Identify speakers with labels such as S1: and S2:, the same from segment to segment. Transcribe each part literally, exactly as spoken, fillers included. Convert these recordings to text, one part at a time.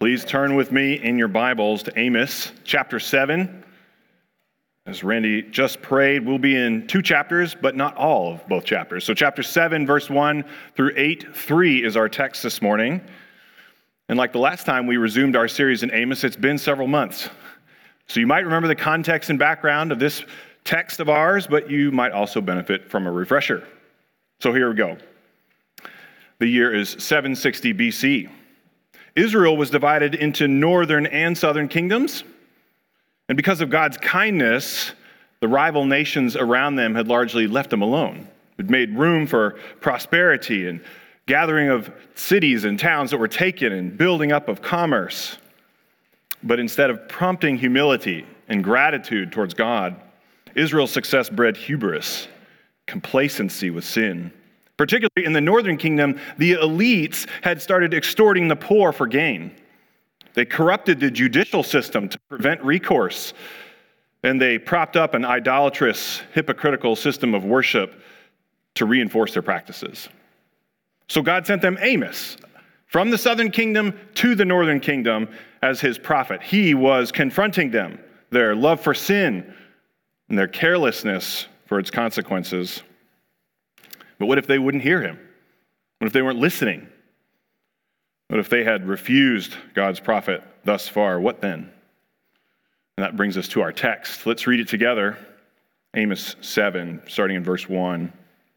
S1: Please turn with me in your Bibles to Amos chapter seven. As Randy just prayed, we'll be in two chapters, but not all of both chapters. So chapter seven, verse one through eight, three is our text this morning. And like the last time we resumed our series in Amos, it's been several months. So you might remember the context and background of this text of ours, but you might also benefit from a refresher. So here we go. The year is seven sixty B C. Israel was divided into northern and southern kingdoms. And because of God's kindness, the rival nations around them had largely left them alone. It made room for prosperity and gathering of cities and towns that were taken and building up of commerce. But instead of prompting humility and gratitude towards God, Israel's success bred hubris, complacency with sin. Particularly in the northern kingdom, the elites had started extorting the poor for gain. They corrupted the judicial system to prevent recourse, and they propped up an idolatrous, hypocritical system of worship to reinforce their practices. So God sent them Amos from the southern kingdom to the northern kingdom as his prophet. He was confronting them, their love for sin and their carelessness for its consequences. But what if they wouldn't hear him? What if they weren't listening? What if they had refused God's prophet thus far? What then? And that brings us to our text. Let's read it together. Amos seven, starting in verse one.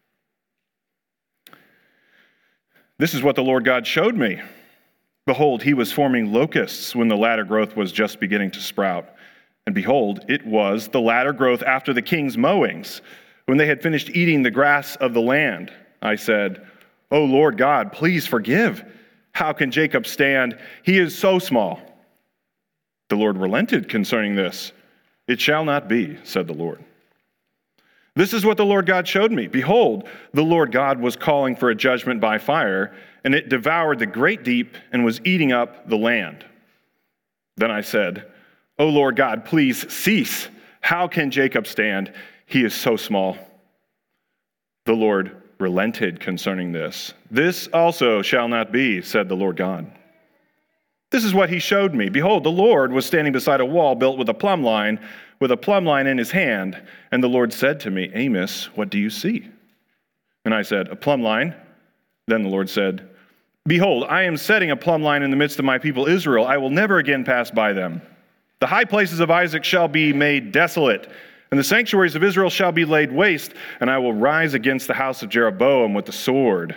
S1: This is what the Lord God showed me. Behold, he was forming locusts when the latter growth was just beginning to sprout. And behold, it was the latter growth after the king's mowings, when they had finished eating the grass of the land. I said, O Lord God, please forgive. How can Jacob stand? He is so small. The Lord relented concerning this. It shall not be, said the Lord. This is what the Lord God showed me. Behold, the Lord God was calling for a judgment by fire, and it devoured the great deep and was eating up the land. Then I said, O Lord God, please cease. How can Jacob stand? He is so small. The Lord relented concerning this. This also shall not be, said the Lord God. This is what he showed me. Behold, the Lord was standing beside a wall built with a plumb line, with a plumb line in his hand. And the Lord said to me, Amos, what do you see? And I said, a plumb line. Then the Lord said, Behold, I am setting a plumb line in the midst of my people Israel. I will never again pass by them. The high places of Isaac shall be made desolate, and the sanctuaries of Israel shall be laid waste, and I will rise against the house of Jeroboam with the sword.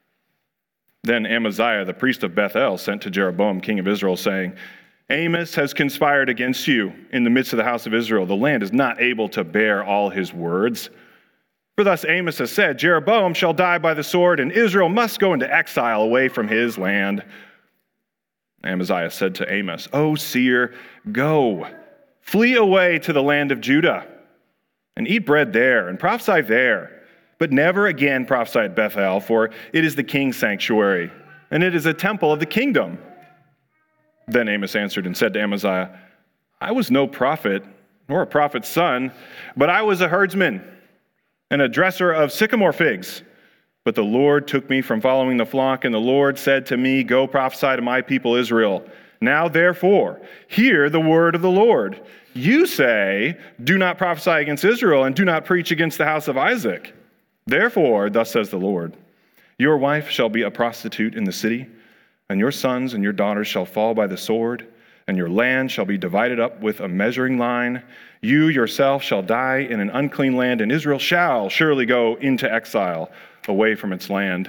S1: Then Amaziah, the priest of Bethel, sent to Jeroboam, king of Israel, saying, Amos has conspired against you in the midst of the house of Israel. The land is not able to bear all his words. For thus Amos has said, Jeroboam shall die by the sword, and Israel must go into exile away from his land. Amaziah said to Amos, O seer, go, flee away to the land of Judah, and eat bread there, and prophesy there. But never again prophesy at Bethel, for it is the king's sanctuary, and it is a temple of the kingdom. Then Amos answered and said to Amaziah, I was no prophet, nor a prophet's son, but I was a herdsman and a dresser of sycamore figs. But the Lord took me from following the flock, and the Lord said to me, Go prophesy to my people Israel. Now therefore, hear the word of the Lord. You say, do not prophesy against Israel, and do not preach against the house of Isaac. Therefore, thus says the Lord, your wife shall be a prostitute in the city, and your sons and your daughters shall fall by the sword, and your land shall be divided up with a measuring line. You yourself shall die in an unclean land, and Israel shall surely go into exile away from its land.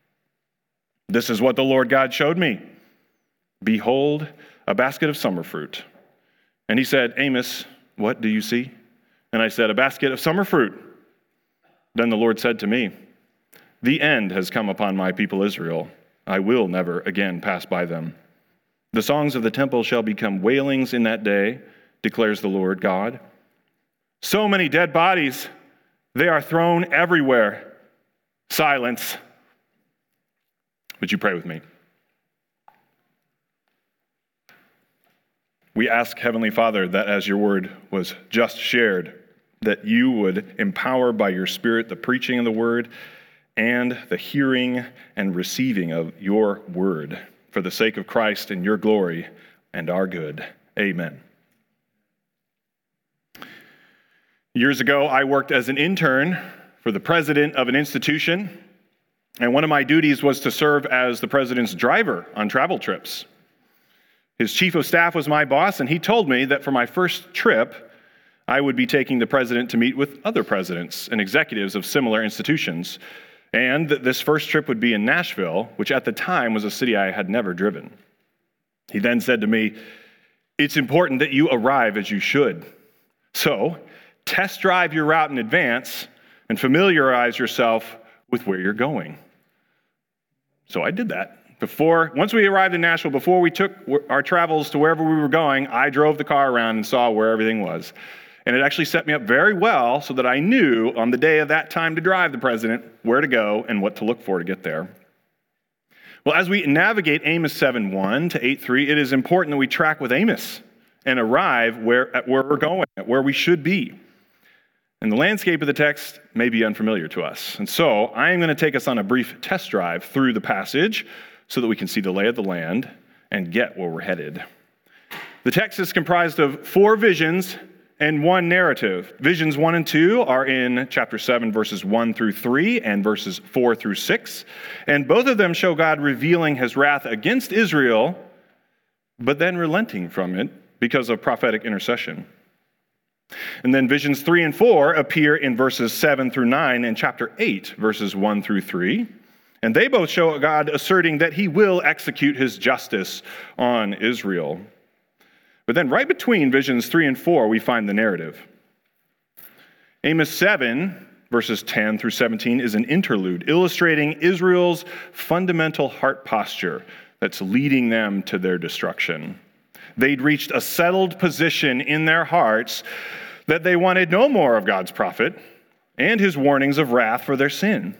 S1: This is what the Lord God showed me. Behold, a basket of summer fruit. And he said, Amos, what do you see? And I said, a basket of summer fruit. Then the Lord said to me, the end has come upon my people Israel. I will never again pass by them. The songs of the temple shall become wailings in that day, declares the Lord God. So many dead bodies, they are thrown everywhere. Silence. Would you pray with me? We ask, Heavenly Father, that as your word was just shared, that you would empower by your Spirit the preaching of the word and the hearing and receiving of your word, for the sake of Christ and your glory and our good. Amen. Years ago, I worked as an intern for the president of an institution, and one of my duties was to serve as the president's driver on travel trips. His chief of staff was my boss, and he told me that for my first trip, I would be taking the president to meet with other presidents and executives of similar institutions, and that this first trip would be in Nashville, which at the time was a city I had never driven. He then said to me, "It's important that you arrive as you should. So, test drive your route in advance and familiarize yourself with where you're going." So I did that. Before, once we arrived in Nashville, before we took our travels to wherever we were going, I drove the car around and saw where everything was. And it actually set me up very well so that I knew on the day of that time to drive the president where to go and what to look for to get there. Well, as we navigate Amos seven one to eight three, it is important that we track with Amos and arrive where, at where we're going, at where we should be. And the landscape of the text may be unfamiliar to us. And so I am going to take us on a brief test drive through the passage so that we can see the lay of the land and get where we're headed. The text is comprised of four visions and one narrative. Visions one and two are in chapter seven, verses one through three, and verses four through six. And both of them show God revealing his wrath against Israel, but then relenting from it because of prophetic intercession. And then visions three and four appear in verses seven through nine and chapter eight, verses one through three. And they both show God asserting that he will execute his justice on Israel. But then right between visions three and four, we find the narrative. Amos seven, verses ten through seventeen, is an interlude illustrating Israel's fundamental heart posture that's leading them to their destruction. They'd reached a settled position in their hearts that they wanted no more of God's prophet and his warnings of wrath for their sin.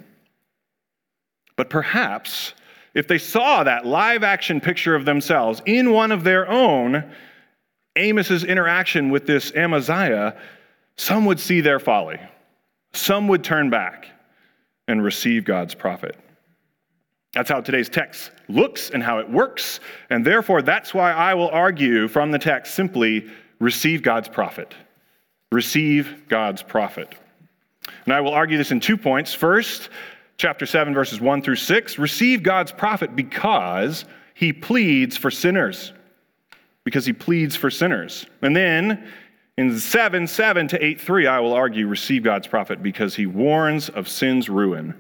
S1: But perhaps if they saw that live action picture of themselves in one of their own, Amos's interaction with this Amaziah, some would see their folly. Some would turn back and receive God's prophet. That's how today's text looks and how it works, and therefore that's why I will argue from the text simply, receive God's prophet. Receive God's prophet. And I will argue this in two points. First, chapter seven, verses one through six, receive God's prophet because he pleads for sinners. Because he pleads for sinners. And then in seven seven to eight three, I will argue, receive God's prophet because he warns of sin's ruin.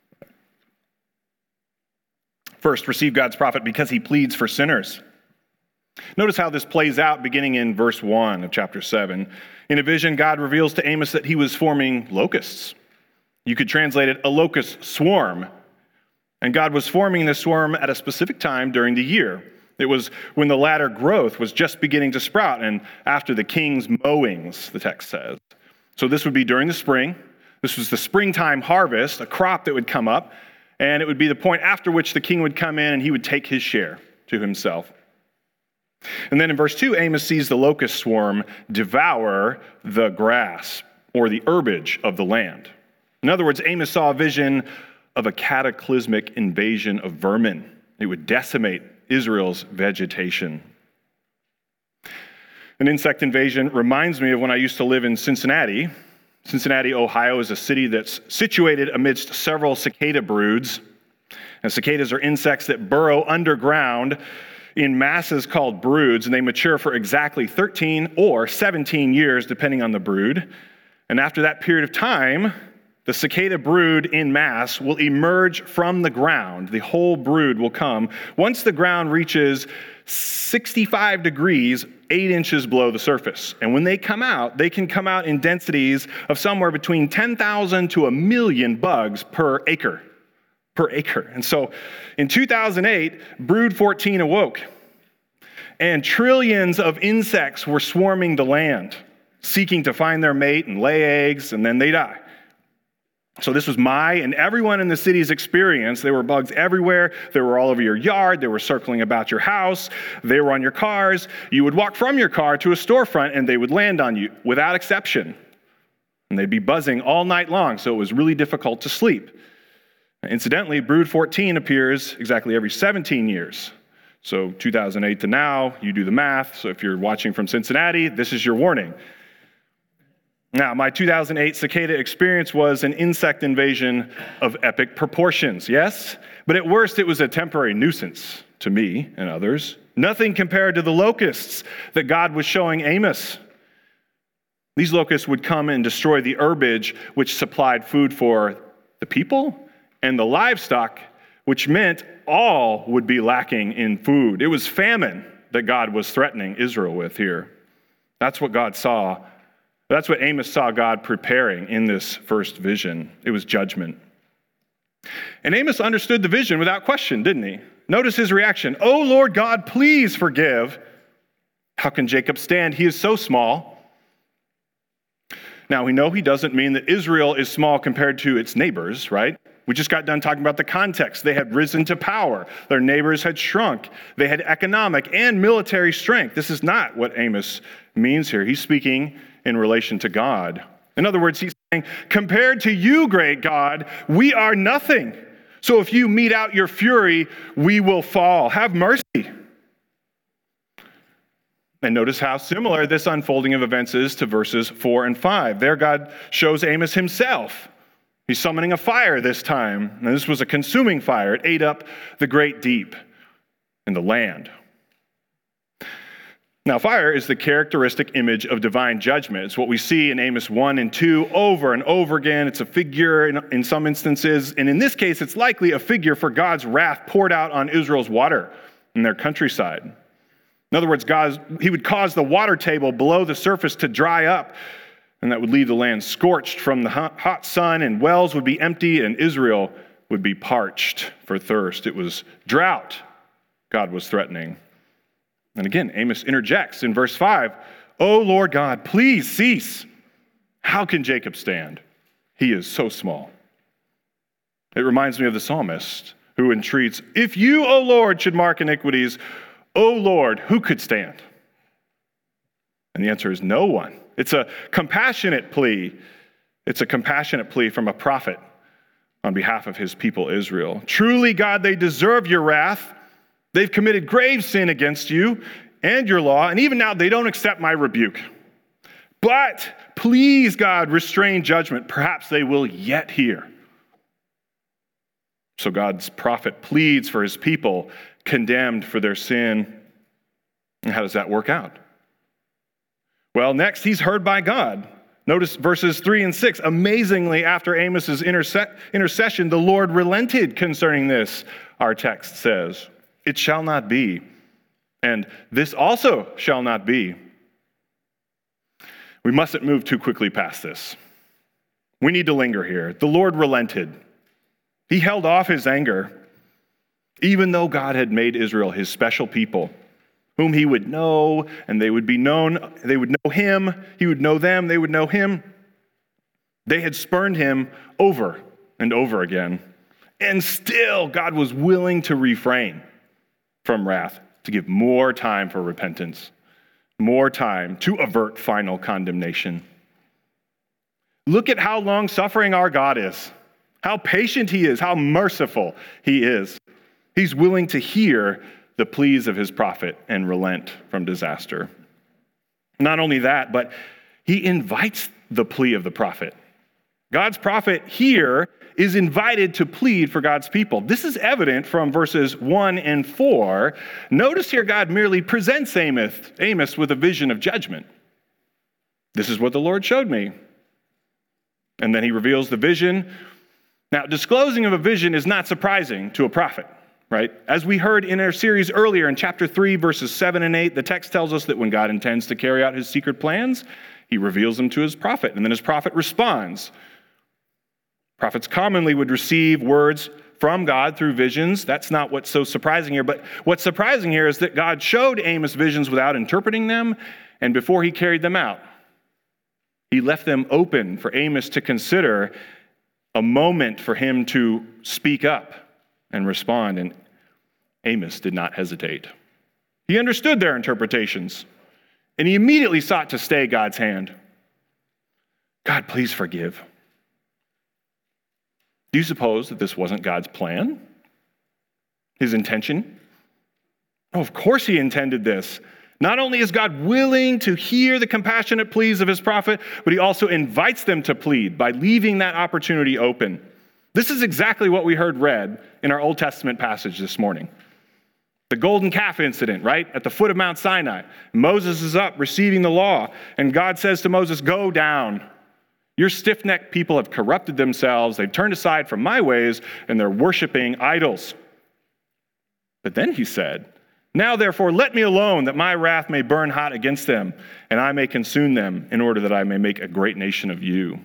S1: First, receive God's prophet because he pleads for sinners. Notice how this plays out beginning in verse one of chapter seven. In a vision, God reveals to Amos that he was forming locusts. You could translate it a locust swarm. And God was forming this swarm at a specific time during the year. It was when the latter growth was just beginning to sprout and after the king's mowings, the text says. So this would be during the spring. This was the springtime harvest, a crop that would come up, and it would be the point after which the king would come in and he would take his share to himself. And then in verse two, Amos sees the locust swarm devour the grass or the herbage of the land. In other words, Amos saw a vision of a cataclysmic invasion of vermin. It would decimate Israel's vegetation. An insect invasion reminds me of when I used to live in Cincinnati. Cincinnati, Ohio is a city that's situated amidst several cicada broods. And cicadas are insects that burrow underground in masses called broods, and they mature for exactly thirteen or seventeen years, depending on the brood. And after that period of time, the cicada brood in mass will emerge from the ground. The whole brood will come once the ground reaches sixty-five degrees, eight inches below the surface. And when they come out, they can come out in densities of somewhere between ten thousand to a million bugs per acre. Per acre. And so in two thousand eight, brood fourteen awoke, and trillions of insects were swarming the land, seeking to find their mate and lay eggs, and then they die. So this was my and everyone in the city's experience. There were bugs everywhere. They were all over your yard. They were circling about your house. They were on your cars. You would walk from your car to a storefront, and they would land on you without exception. And they'd be buzzing all night long, so it was really difficult to sleep. Incidentally, brood fourteen appears exactly every seventeen years. So two thousand eight to now, you do the math. So if you're watching from Cincinnati, this is your warning. Now, my two thousand eight cicada experience was an insect invasion of epic proportions, yes? But at worst, it was a temporary nuisance to me and others. Nothing compared to the locusts that God was showing Amos. These locusts would come and destroy the herbage which supplied food for the people and the livestock, which meant all would be lacking in food. It was famine that God was threatening Israel with here. That's what God saw. That's what Amos saw God preparing in this first vision. It was judgment. And Amos understood the vision without question, didn't he? Notice his reaction. "Oh, Lord God, please forgive. How can Jacob stand? He is so small." Now, we know he doesn't mean that Israel is small compared to its neighbors, right? We just got done talking about the context. They had risen to power. Their neighbors had shrunk. They had economic and military strength. This is not what Amos means here. He's speaking in relation to God. In other words, he's saying, compared to you, great God, we are nothing. So if you mete out your fury, we will fall. Have mercy. And notice how similar this unfolding of events is to verses four and five. There, God shows Amos himself. He's summoning a fire this time. And this was a consuming fire. It ate up the great deep and the land. Now, fire is the characteristic image of divine judgment. It's what we see in Amos one and two over and over again. It's a figure in, in some instances. And in this case, it's likely a figure for God's wrath poured out on Israel's water in their countryside. In other words, God, he would cause the water table below the surface to dry up, and that would leave the land scorched from the hot sun, and wells would be empty, and Israel would be parched for thirst. It was drought God was threatening. And again, Amos interjects in verse five, "Oh Lord God, please cease. How can Jacob stand? He is so small." It reminds me of the psalmist who entreats, "If you, O Lord, should mark iniquities, O Lord, who could stand?" And the answer is no one. It's a compassionate plea. It's a compassionate plea from a prophet on behalf of his people Israel. "Truly, God, they deserve your wrath. They've committed grave sin against you and your law, and even now they don't accept my rebuke. But please, God, restrain judgment. Perhaps they will yet hear." So God's prophet pleads for his people condemned for their sin. And how does that work out? Well, next, he's heard by God. Notice verses three and six. Amazingly, after Amos's interse- intercession, the Lord relented concerning this, our text says. "It shall not be, and this also shall not be." We mustn't move too quickly past this. We need to linger here. The Lord relented. He held off his anger, even though God had made Israel his special people, whom he would know, and they would be known. They would know him. He would know them. They would know him. They had spurned him over and over again. And still, God was willing to refrain from wrath, to give more time for repentance, more time to avert final condemnation. Look at how long-suffering our God is, how patient he is, how merciful he is. He's willing to hear the pleas of his prophet and relent from disaster. Not only that, but he invites the plea of the prophet. God's prophet here is invited to plead for God's people. This is evident from verses one and four. Notice here God merely presents Amos, Amos with a vision of judgment. "This is what the Lord showed me." And then he reveals the vision. Now, disclosing of a vision is not surprising to a prophet, right? As we heard in our series earlier in chapter three, verses seven and eight, the text tells us that when God intends to carry out his secret plans, he reveals them to his prophet, and then his prophet responds. Prophets commonly would receive words from God through visions. That's not what's so surprising here. But what's surprising here is that God showed Amos visions without interpreting them, and before he carried them out, he left them open for Amos to consider, a moment for him to speak up and respond. And Amos did not hesitate. He understood their interpretations, and he immediately sought to stay God's hand. "God, please forgive." Do you suppose that this wasn't God's plan? His intention? Oh, of course he intended this. Not only is God willing to hear the compassionate pleas of his prophet, but he also invites them to plead by leaving that opportunity open. This is exactly what we heard read in our Old Testament passage this morning. The golden calf incident, right? At the foot of Mount Sinai. Moses is up receiving the law, and God says to Moses, "Go down. Your stiff-necked people have corrupted themselves. They've turned aside from my ways, and they're worshiping idols." But then he said, "Now, therefore, let me alone, that my wrath may burn hot against them, and I may consume them, in order that I may make a great nation of you."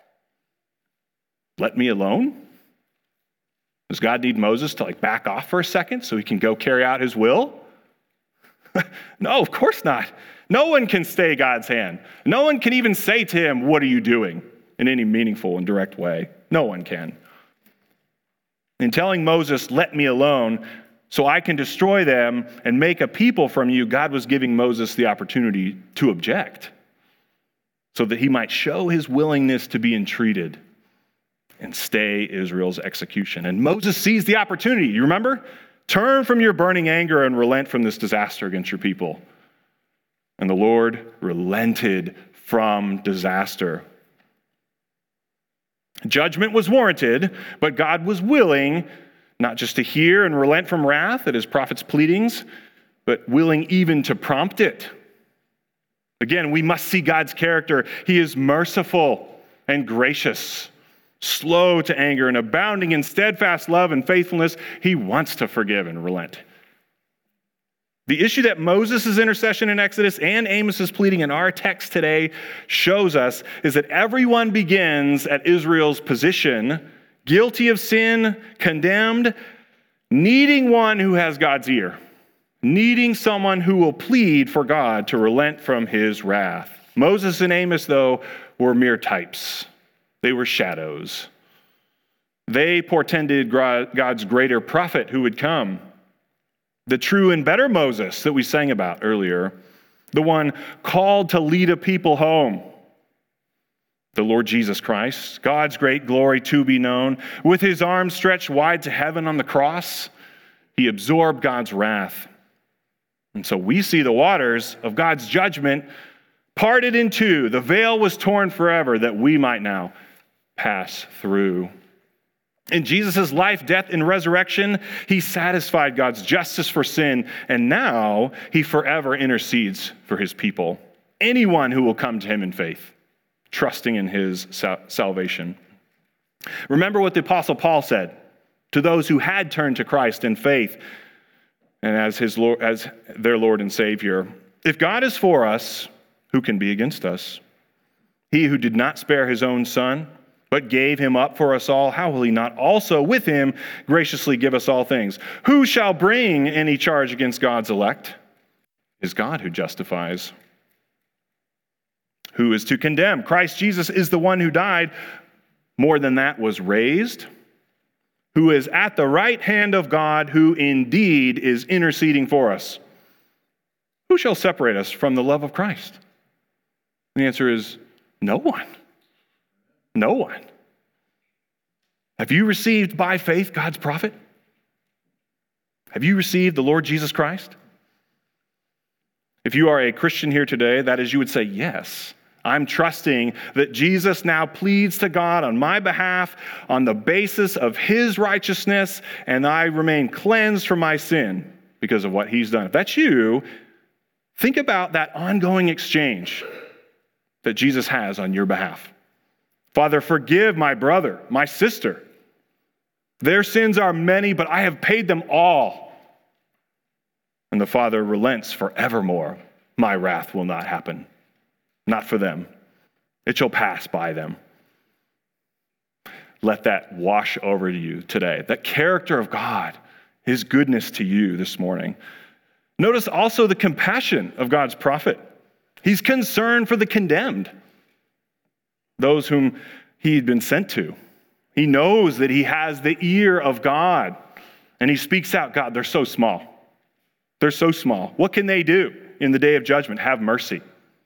S1: Let me alone? Does God need Moses to like back off for a second so he can go carry out his will? No, of course not. No one can stay God's hand. No one can even say to him, "What are you doing?" in any meaningful and direct way. No one can. In telling Moses, "Let me alone, so I can destroy them and make a people from you," God was giving Moses the opportunity to object so that he might show his willingness to be entreated and stay Israel's execution. And Moses seized the opportunity. You remember? Turn from your burning anger and relent from this disaster against your people. And the Lord relented from disaster. Judgment was warranted, but God was willing not just to hear and relent from wrath at his prophet's pleadings, but willing even to prompt it. Again, we must see God's character. He is merciful and gracious, slow to anger, and abounding in steadfast love and faithfulness. He wants to forgive and relent. The issue that Moses' intercession in Exodus and Amos' pleading in our text today shows us is that everyone begins at Israel's position, guilty of sin, condemned, needing one who has God's ear, needing someone who will plead for God to relent from his wrath. Moses and Amos, though, were mere types. They were shadows. They portended God's greater prophet who would come, the true and better Moses that we sang about earlier, the one called to lead a people home, the Lord Jesus Christ, God's great glory to be known. With his arms stretched wide to heaven on the cross, he absorbed God's wrath. And so we see the waters of God's judgment parted in two. The veil was torn forever that we might now pass through. In Jesus' life, death, and resurrection, he satisfied God's justice for sin, and now he forever intercedes for his people, anyone who will come to him in faith, trusting in his salvation. Remember what the Apostle Paul said to those who had turned to Christ in faith and as his Lord, as their Lord and Savior. "If God is for us, who can be against us? He who did not spare his own son, but gave him up for us all, how will he not also with him graciously give us all things? Who shall bring any charge against God's elect? It is God who justifies. Who is to condemn? Christ Jesus is the one who died, more than that was raised, who is at the right hand of God, who indeed is interceding for us. Who shall separate us from the love of Christ?" The answer is no one. No one. Have you received by faith God's prophet? Have you received the Lord Jesus Christ? If you are a Christian here today, that is, you would say, yes, I'm trusting that Jesus now pleads to God on my behalf on the basis of his righteousness, and I remain cleansed from my sin because of what he's done. If that's you, think about that ongoing exchange that Jesus has on your behalf. Father, forgive my brother, my sister. Their sins are many, but I have paid them all. And the Father relents forevermore. My wrath will not happen. Not for them. It shall pass by them. Let that wash over you today. That character of God, his goodness to you this morning. Notice also the compassion of God's prophet. He's concerned for the condemned, those whom he'd been sent to. He knows that he has the ear of God, and he speaks out, God, they're so small. They're so small. What can they do in the day of judgment? Have mercy.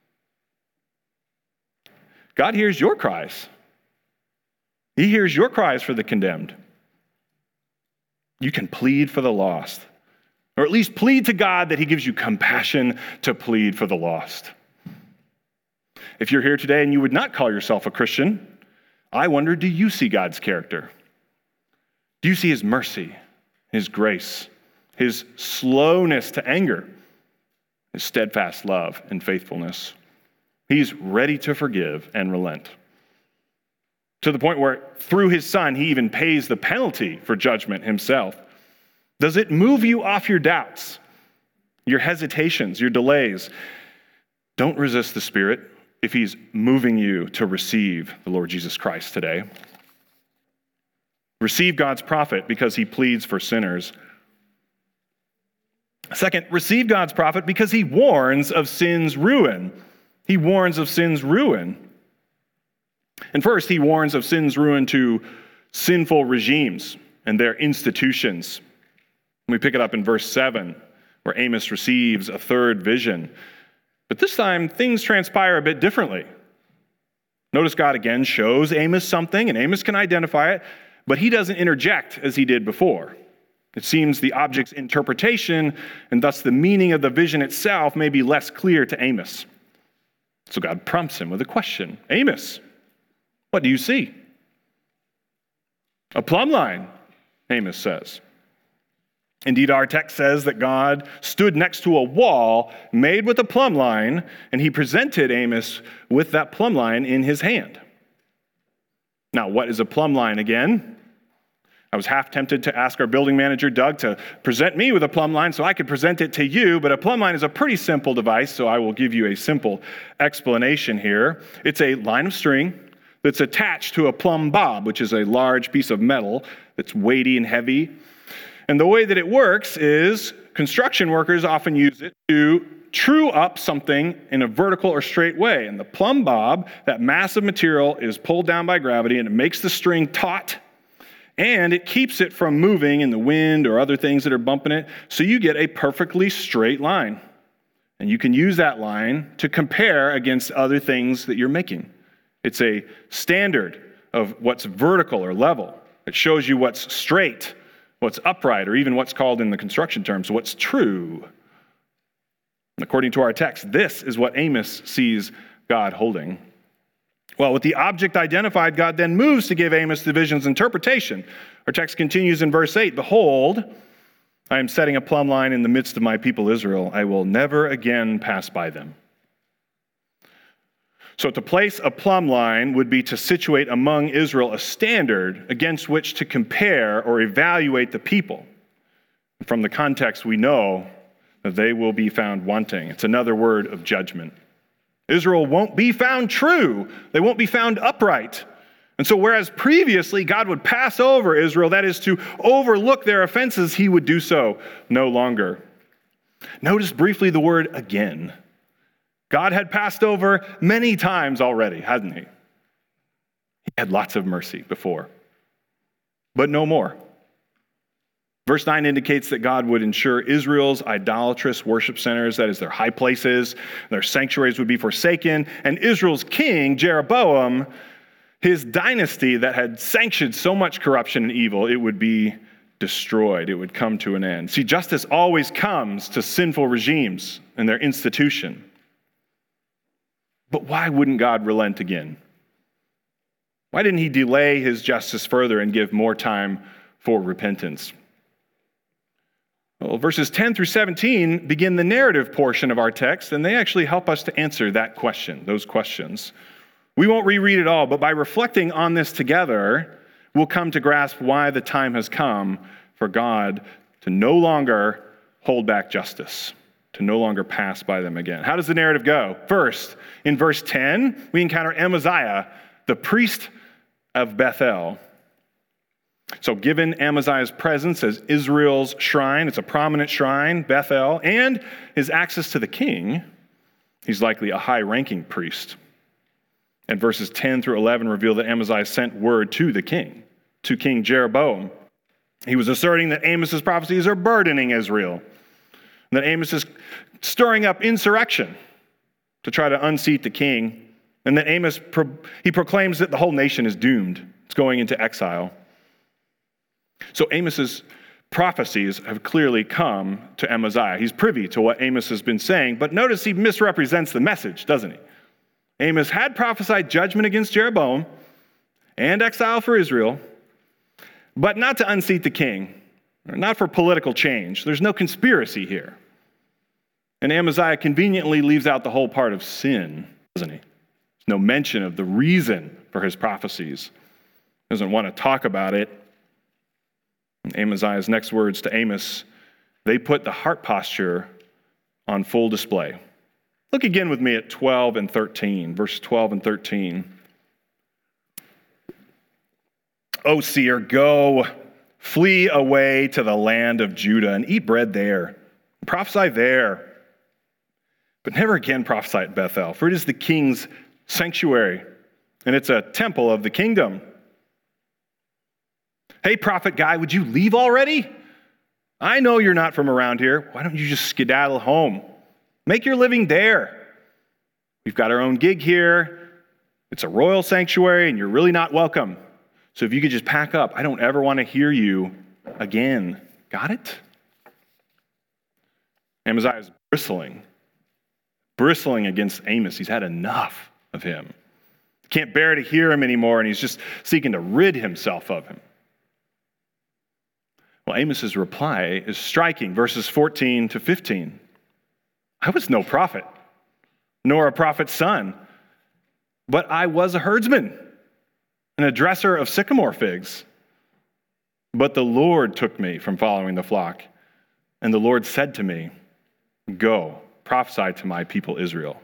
S1: God hears your cries. He hears your cries for the condemned. You can plead for the lost. Or at least plead to God that he gives you compassion to plead for the lost. If you're here today and you would not call yourself a Christian, I wonder, do you see God's character? Do you see his mercy, his grace, his slowness to anger, his steadfast love and faithfulness? He's ready to forgive and relent. To the point where through his son, he even pays the penalty for judgment himself. Does it move you off your doubts, your hesitations, your delays? Don't resist the Spirit if he's moving you to receive the Lord Jesus Christ today. Receive God's prophet because he pleads for sinners. Second, receive God's prophet because he warns of sin's ruin. He warns of sin's ruin. And first, he warns of sin's ruin to sinful regimes and their institutions. We pick it up in verse seven, where Amos receives a third vision. But this time, things transpire a bit differently. Notice God again shows Amos something, and Amos can identify it, but he doesn't interject as he did before. It seems the object's interpretation, and thus the meaning of the vision itself, may be less clear to Amos. So God prompts him with a question. Amos, what do you see? A plumb line, Amos says. Indeed, our text says that God stood next to a wall made with a plumb line, and he presented Amos with that plumb line in his hand. Now, what is a plumb line again? I was half tempted to ask our building manager, Doug, to present me with a plumb line so I could present it to you, but a plumb line is a pretty simple device, so I will give you a simple explanation here. It's a line of string that's attached to a plumb bob, which is a large piece of metal that's weighty and heavy. And the way that it works is construction workers often use it to true up something in a vertical or straight way. And the plumb bob, that massive material, is pulled down by gravity, and it makes the string taut, and it keeps it from moving in the wind or other things that are bumping it, so you get a perfectly straight line. And you can use that line to compare against other things that you're making. It's a standard of what's vertical or level. It shows you what's straight, what's upright, or even what's called in the construction terms, what's true. And according to our text, this is what Amos sees God holding. Well, with the object identified, God then moves to give Amos the vision's interpretation. Our text continues in verse eight, "Behold, I am setting a plumb line in the midst of my people Israel. I will never again pass by them." So to place a plumb line would be to situate among Israel a standard against which to compare or evaluate the people. From the context, we know that they will be found wanting. It's another word of judgment. Israel won't be found true. They won't be found upright. And so whereas previously God would pass over Israel, that is to overlook their offenses, he would do so no longer. Notice briefly the word again. God had passed over many times already, hadn't he? He had lots of mercy before, but no more. Verse nine indicates that God would ensure Israel's idolatrous worship centers, that is their high places, their sanctuaries would be forsaken, and Israel's king, Jeroboam, his dynasty that had sanctioned so much corruption and evil, it would be destroyed. It would come to an end. See, justice always comes to sinful regimes and their institution. But why wouldn't God relent again? Why didn't he delay his justice further and give more time for repentance? Well, verses ten through seventeen begin the narrative portion of our text, and they actually help us to answer that question, those questions. We won't reread it all, but by reflecting on this together, we'll come to grasp why the time has come for God to no longer hold back justice, to no longer pass by them again. How does the narrative go? First, in verse ten, we encounter Amaziah, the priest of Bethel. So given Amaziah's presence as Israel's shrine, it's a prominent shrine, Bethel, and his access to the king, he's likely a high-ranking priest. And verses ten through eleven reveal that Amaziah sent word to the king, to King Jeroboam. He was asserting that Amos's prophecies are burdening Israel, that Amos is stirring up insurrection to try to unseat the king, and that Amos, he proclaims that the whole nation is doomed. It's going into exile. So Amos's prophecies have clearly come to Amaziah. He's privy to what Amos has been saying, but notice he misrepresents the message, doesn't he? Amos had prophesied judgment against Jeroboam and exile for Israel, but not to unseat the king, not for political change. There's no conspiracy here. And Amaziah conveniently leaves out the whole part of sin, doesn't he? There's no mention of the reason for his prophecies. Doesn't want to talk about it. And Amaziah's next words to Amos, they put the heart posture on full display. Look again with me at twelve and thirteen, verse twelve and thirteen. O seer, go, flee away to the land of Judah and eat bread there. Prophesy there. But never again prophesy at Bethel, for it is the king's sanctuary, and it's a temple of the kingdom. Hey, prophet guy, would you leave already? I know you're not from around here. Why don't you just skedaddle home? Make your living there. We've got our own gig here. It's a royal sanctuary, and you're really not welcome. So if you could just pack up, I don't ever want to hear you again. Got it? Amaziah is bristling, bristling against Amos. He's had enough of him. Can't bear to hear him anymore, and he's just seeking to rid himself of him. Well, Amos's reply is striking, verses fourteen to fifteen. I was no prophet, nor a prophet's son, but I was a herdsman and a dresser of sycamore figs. But the Lord took me from following the flock, and the Lord said to me, go, prophesy to my people Israel.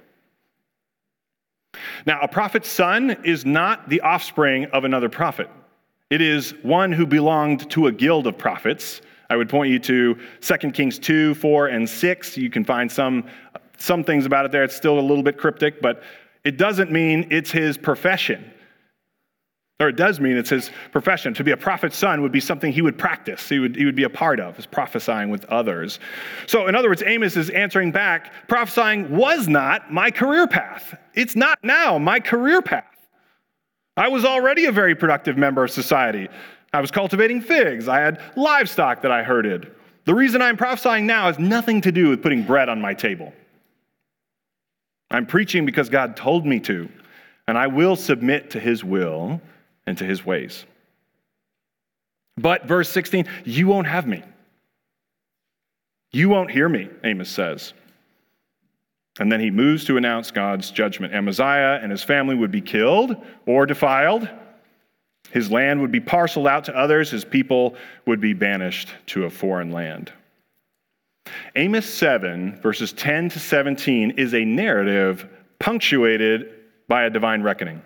S1: Now, a prophet's son is not the offspring of another prophet. It is one who belonged to a guild of prophets. I would point you to Second Kings two, four, and six. You can find some, some things about it there. It's still a little bit cryptic, but it doesn't mean it's his profession. Or it does mean it's his profession. To be a prophet's son would be something he would practice. He would, he would be a part of, is prophesying with others. So in other words, Amos is answering back, prophesying was not my career path. It's not now my career path. I was already a very productive member of society. I was cultivating figs. I had livestock that I herded. The reason I'm prophesying now has nothing to do with putting bread on my table. I'm preaching because God told me to, and I will submit to his will and to his ways. But verse sixteen, you won't have me. You won't hear me, Amos says. And then he moves to announce God's judgment. Amaziah and his family would be killed or defiled. His land would be parceled out to others. His people would be banished to a foreign land. Amos seven, verses ten to seventeen, is a narrative punctuated by a divine reckoning.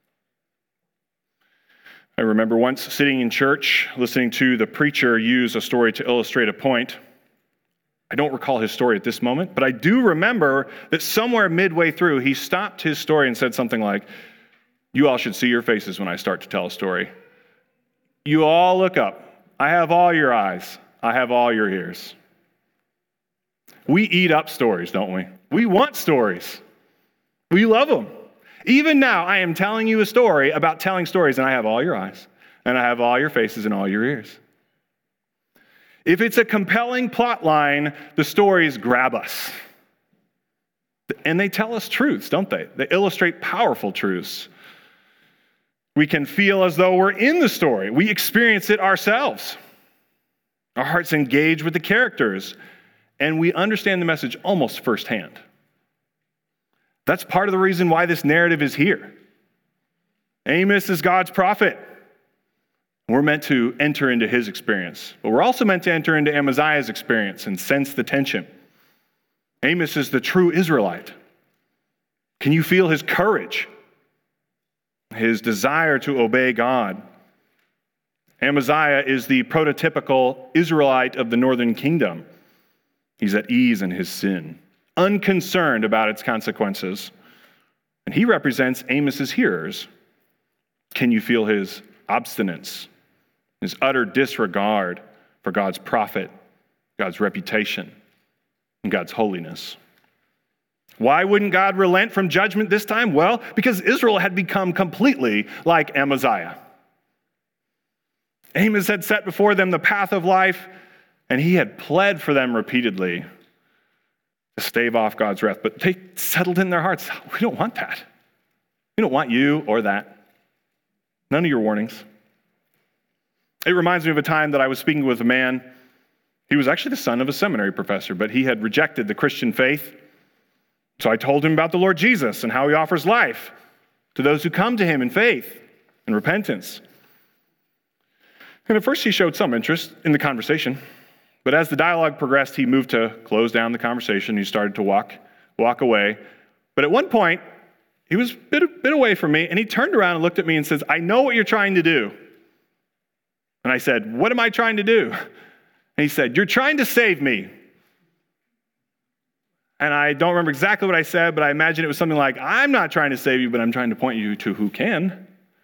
S1: I remember once sitting in church, listening to the preacher use a story to illustrate a point. I don't recall his story at this moment, but I do remember that somewhere midway through, he stopped his story and said something like, you all should see your faces when I start to tell a story. You all look up. I have all your eyes. I have all your ears. We eat up stories, don't we? We want stories. We love them. Even now, I am telling you a story about telling stories, and I have all your eyes, and I have all your faces and all your ears. If it's a compelling plot line, the stories grab us. And they tell us truths, don't they? They illustrate powerful truths. We can feel as though we're in the story. We experience it ourselves. Our hearts engage with the characters, and we understand the message almost firsthand. That's part of the reason why this narrative is here. Amos is God's prophet. We're meant to enter into his experience, but we're also meant to enter into Amaziah's experience and sense the tension. Amos is the true Israelite. Can you feel his courage? His desire to obey God? Amaziah is the prototypical Israelite of the northern kingdom. He's at ease in his sin, unconcerned about its consequences. And he represents Amos's hearers. Can you feel his obstinance? His utter disregard for God's prophet, God's reputation, and God's holiness. Why wouldn't God relent from judgment this time? Well, because Israel had become completely like Amaziah. Amos had set before them the path of life, And he had pled for them repeatedly to stave off God's wrath. But they settled in their hearts, we don't want that. We don't want you or that. None of your warnings. It reminds me of a time that I was speaking with a man. He was actually the son of a seminary professor, but he had rejected the Christian faith. So I told him about the Lord Jesus and how he offers life to those who come to him in faith and repentance. And at first he showed some interest in the conversation, but as the dialogue progressed, he moved to close down the conversation. He started to walk, walk away. But at one point, he was a bit, a bit away from me, and he turned around and looked at me and says, I know what you're trying to do. And I said, what am I trying to do? And he said, you're trying to save me. And I don't remember exactly what I said, but I imagine it was something like, I'm not trying to save you, but I'm trying to point you to who can.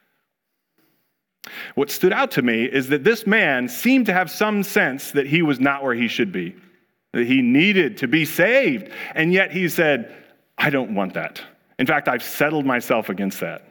S1: What stood out to me is that this man seemed to have some sense that he was not where he should be, that he needed to be saved. And yet he said, I don't want that. In fact, I've settled myself against that.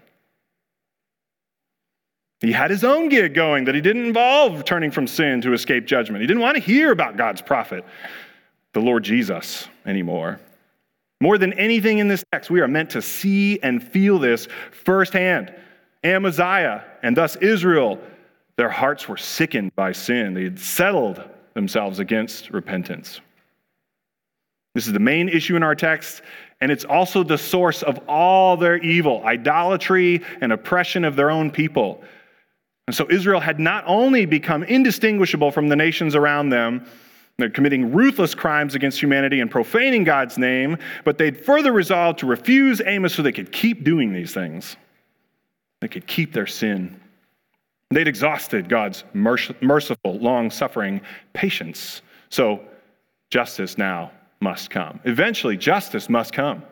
S1: He had his own gig going that he didn't involve turning from sin to escape judgment. He didn't want to hear about God's prophet, the Lord Jesus, anymore. More than anything in this text, we are meant to see and feel this firsthand. Amaziah, and thus Israel, their hearts were sickened by sin. They had settled themselves against repentance. This is the main issue in our text, and it's also the source of all their evil, idolatry and oppression of their own people. And so Israel had not only become indistinguishable from the nations around them, they're committing ruthless crimes against humanity and profaning God's name, but they'd further resolved to refuse Amos so they could keep doing these things. They could keep their sin. They'd exhausted God's merciful, long-suffering patience. So justice now must come. Eventually, justice must come.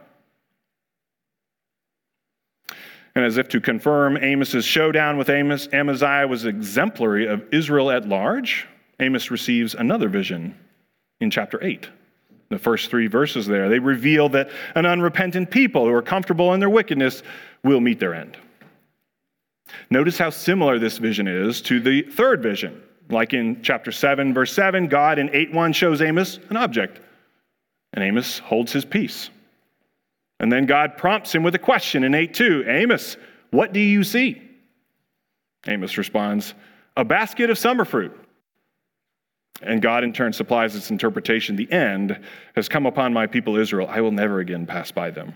S1: And as if to confirm Amos's showdown with Amos, Amaziah was exemplary of Israel at large, Amos receives another vision in chapter eight. The first three verses there, they reveal that an unrepentant people who are comfortable in their wickedness will meet their end. Notice how similar this vision is to the third vision. Like in chapter seven, verse seven, God in eight one shows Amos an object, and Amos holds his peace. And then God prompts him with a question in eight two, Amos, what do you see? Amos responds, a basket of summer fruit. And God in turn supplies its interpretation, the end has come upon my people Israel. I will never again pass by them.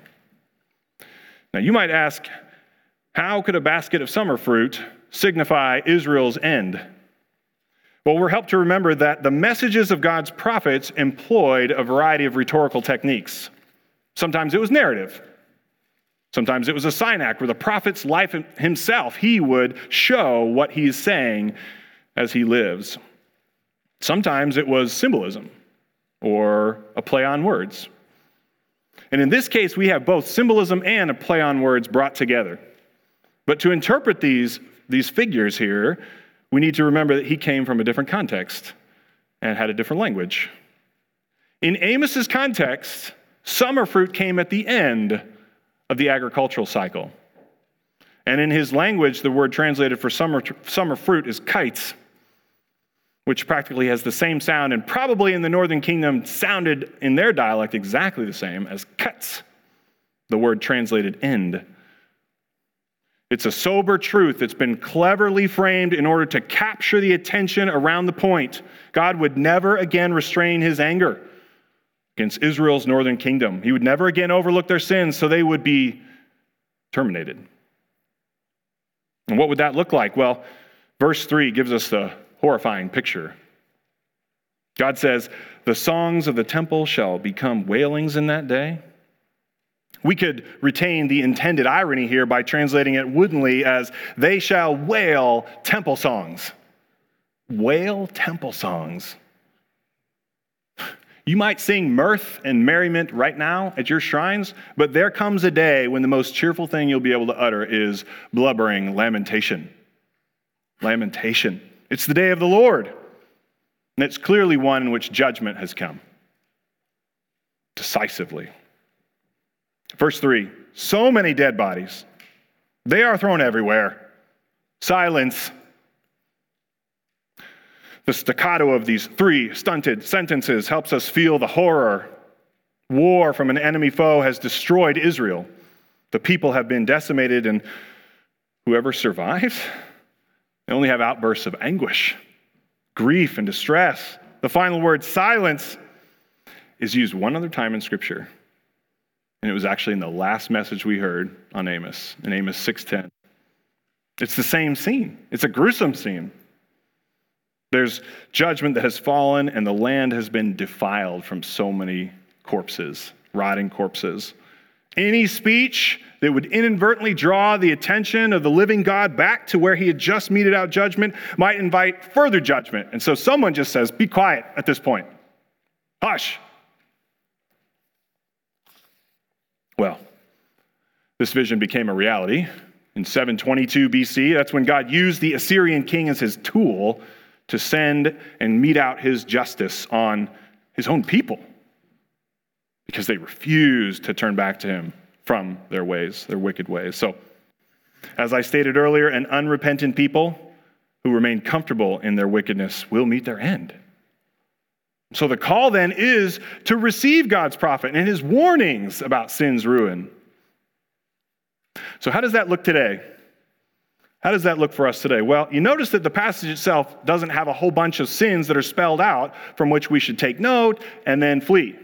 S1: Now you might ask, how could a basket of summer fruit signify Israel's end? Well, we're helped to remember that the messages of God's prophets employed a variety of rhetorical techniques. Sometimes it was narrative. Sometimes it was a sign act where the prophet's life himself, he would show what he is saying as he lives. Sometimes it was symbolism or a play on words. And in this case, we have both symbolism and a play on words brought together. But to interpret these, these figures here, we need to remember that he came from a different context and had a different language. In Amos's context, summer fruit came at the end of the agricultural cycle. And in his language, the word translated for summer, summer fruit is kites, which practically has the same sound and probably in the northern kingdom sounded in their dialect exactly the same as cuts, the word translated end. It's a sober truth that's been cleverly framed in order to capture the attention around the point. God would never again restrain his anger against Israel's northern kingdom. He would never again overlook their sins, so they would be terminated. And what would that look like? Well, verse three gives us the horrifying picture. God says, the songs of the temple shall become wailings in that day. We could retain the intended irony here by translating it woodenly as, they shall wail temple songs. Wail temple songs. You might sing mirth and merriment right now at your shrines, but there comes a day when the most cheerful thing you'll be able to utter is blubbering lamentation. Lamentation. It's the day of the Lord, and it's clearly one in which judgment has come decisively. Verse three, so many dead bodies. They are thrown everywhere. Silence. The staccato of these three stunted sentences helps us feel the horror. War from an enemy foe has destroyed Israel. The people have been decimated, and whoever survives, they only have outbursts of anguish, grief, and distress. The final word, silence, is used one other time in Scripture. And it was actually in the last message we heard on Amos, in Amos six ten. It's the same scene. It's a gruesome scene. There's judgment that has fallen, and the land has been defiled from so many corpses, rotting corpses. Any speech that would inadvertently draw the attention of the living God back to where he had just meted out judgment might invite further judgment. And so someone just says, be quiet at this point. Hush. Well, this vision became a reality in seven twenty-two B C. That's when God used the Assyrian king as his tool to send and mete out his justice on his own people because they refused to turn back to him from their ways, their wicked ways. So, as I stated earlier, an unrepentant people who remain comfortable in their wickedness will meet their end. So the call then is to receive God's prophet and his warnings about sin's ruin. So how does that look today? How does that look for us today? Well, you notice that the passage itself doesn't have a whole bunch of sins that are spelled out from which we should take note and then flee.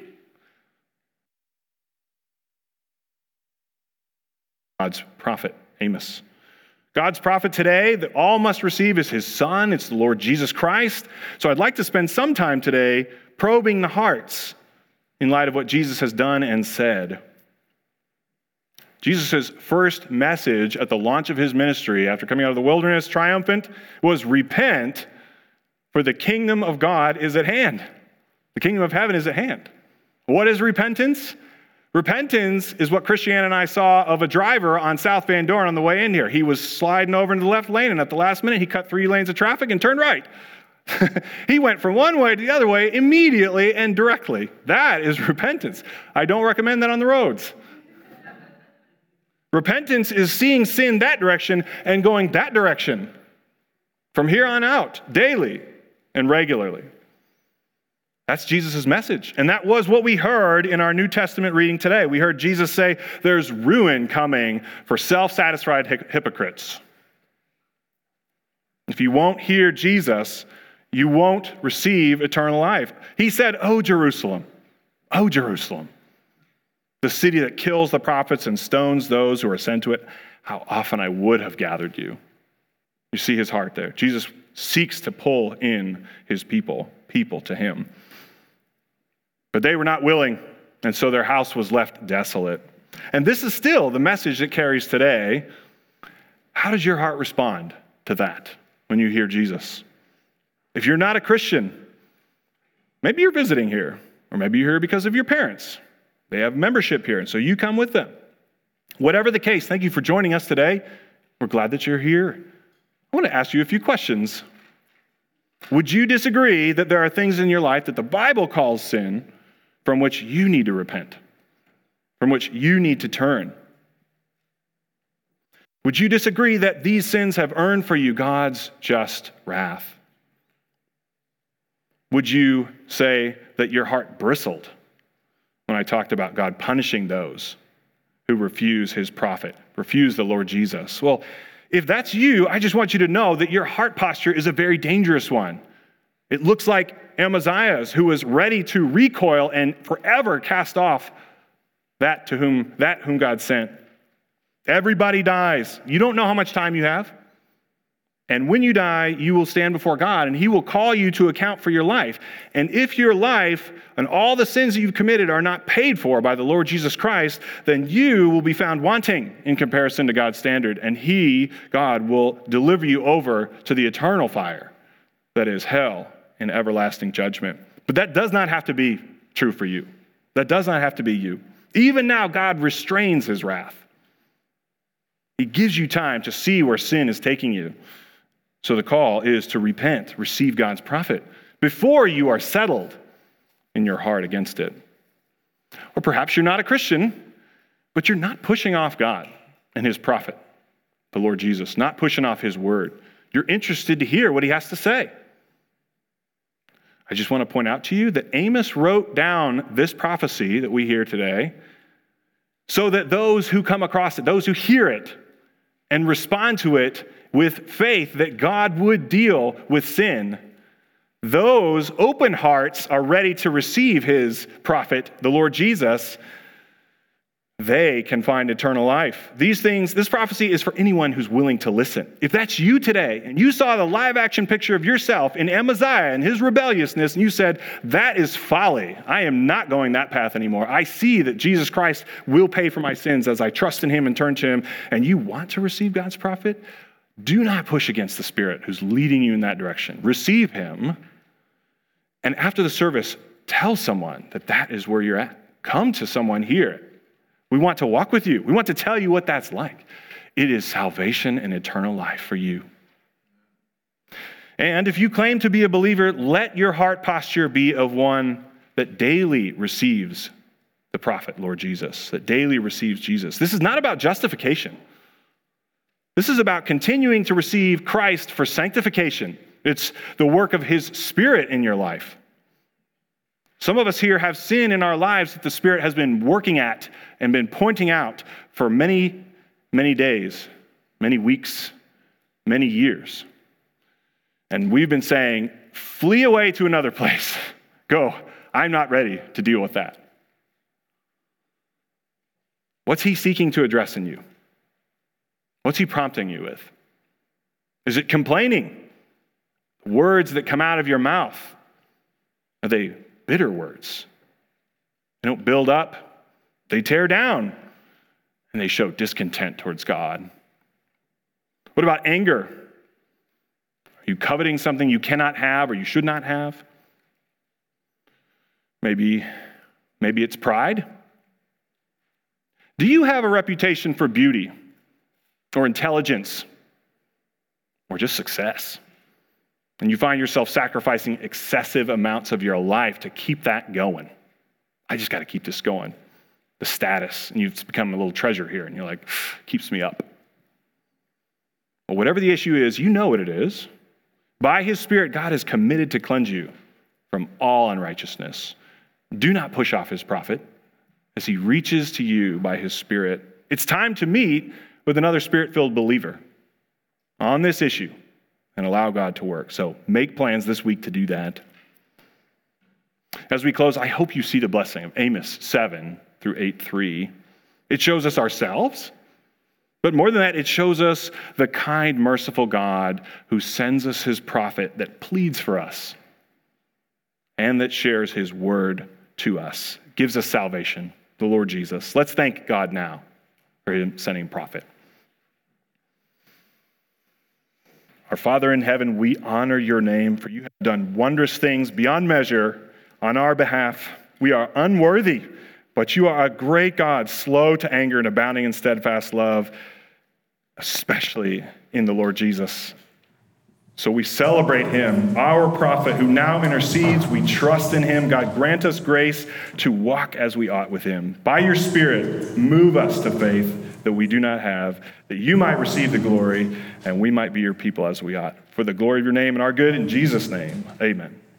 S1: God's prophet, Amos. God's prophet today that all must receive is his son. It's the Lord Jesus Christ. So I'd like to spend some time today probing the hearts in light of what Jesus has done and said. Jesus' first message at the launch of his ministry after coming out of the wilderness triumphant was repent, for the kingdom of God is at hand. The kingdom of heaven is at hand. What is repentance? Repentance is what Christiane and I saw of a driver on South Van Dorn on the way in here. He was sliding over into the left lane, and at the last minute, he cut three lanes of traffic and turned right. He went from one way to the other way immediately and directly. That is repentance. I don't recommend that on the roads. Repentance is seeing sin that direction and going that direction from here on out, daily and regularly. That's Jesus' message. And that was what we heard in our New Testament reading today. We heard Jesus say, there's ruin coming for self-satisfied hypocrites. If you won't hear Jesus, you won't receive eternal life. He said, "Oh, Jerusalem, oh, Jerusalem, the city that kills the prophets and stones those who are sent to it, how often I would have gathered you." You see his heart there. Jesus seeks to pull in his people, people to him. But they were not willing, and so their house was left desolate. And this is still the message that carries today. How does your heart respond to that when you hear Jesus? If you're not a Christian, maybe you're visiting here, or maybe you're here because of your parents. They have membership here, and so you come with them. Whatever the case, thank you for joining us today. We're glad that you're here. I want to ask you a few questions. Would you disagree that there are things in your life that the Bible calls sin from which you need to repent, from which you need to turn? Would you disagree that these sins have earned for you God's just wrath? Would you say that your heart bristled when I talked about God punishing those who refuse his prophet, refuse the Lord Jesus? Well, if that's you, I just want you to know that your heart posture is a very dangerous one. It looks like Amaziah's, who was ready to recoil and forever cast off that to whom that whom God sent. Everybody dies. You don't know how much time you have. And when you die, you will stand before God, and he will call you to account for your life. And if your life and all the sins that you've committed are not paid for by the Lord Jesus Christ, then you will be found wanting in comparison to God's standard. And he, God, will deliver you over to the eternal fire that is hell and everlasting judgment. But that does not have to be true for you. That does not have to be you. Even now, God restrains his wrath. He gives you time to see where sin is taking you. So the call is to repent, receive God's prophet before you are settled in your heart against it. Or perhaps you're not a Christian, but you're not pushing off God and his prophet, the Lord Jesus, not pushing off his word. You're interested to hear what he has to say. I just want to point out to you that Amos wrote down this prophecy that we hear today so that those who come across it, those who hear it and respond to it with faith that God would deal with sin, those open hearts are ready to receive his prophet, the Lord Jesus. They can find eternal life. These things, this prophecy is for anyone who's willing to listen. If that's you today, and you saw the live action picture of yourself in Amaziah and his rebelliousness, and you said, that is folly. I am not going that path anymore. I see that Jesus Christ will pay for my sins as I trust in him and turn to him, and you want to receive God's prophet, do not push against the Spirit who's leading you in that direction. Receive him, and after the service, tell someone that that is where you're at. Come to someone here. We want to walk with you. We want to tell you what that's like. It is salvation and eternal life for you. And if you claim to be a believer, let your heart posture be of one that daily receives the prophet, Lord Jesus, that daily receives Jesus. This is not about justification. This is about continuing to receive Christ for sanctification. It's the work of his Spirit in your life. Some of us here have sin in our lives that the Spirit has been working at and been pointing out for many, many days, many weeks, many years. And we've been saying, flee away to another place. Go. I'm not ready to deal with that. What's he seeking to address in you? What's he prompting you with? Is it complaining? Words that come out of your mouth, are they bitter words? They don't build up, they tear down, and they show discontent towards God. What about anger? Are you coveting something you cannot have or you should not have? Maybe, maybe it's pride. Do you have a reputation for beauty or intelligence or just success? And you find yourself sacrificing excessive amounts of your life to keep that going. I just got to keep this going. The status, and you've become a little treasure here, and you're like, keeps me up. Well, whatever the issue is, you know what it is. By his Spirit, God is committed to cleanse you from all unrighteousness. Do not push off his prophet as he reaches to you by his Spirit. It's time to meet with another Spirit-filled believer on this issue and allow God to work. So make plans this week to do that. As we close, I hope you see the blessing of Amos seven through eight three. It shows us ourselves, but more than that, it shows us the kind, merciful God who sends us his prophet that pleads for us and that shares his word to us, gives us salvation, the Lord Jesus. Let's thank God now for him sending prophet. Our Father in heaven, we honor your name, for you have done wondrous things beyond measure on our behalf. We are unworthy, but you are a great God, slow to anger and abounding in steadfast love, especially in the Lord Jesus. So we celebrate him, our prophet who now intercedes. We trust in him. God, grant us grace to walk as we ought with him. By your Spirit, move us to faith that we do not have, that you might receive the glory and we might be your people as we ought. For the glory of your name and our good, in Jesus' name, amen.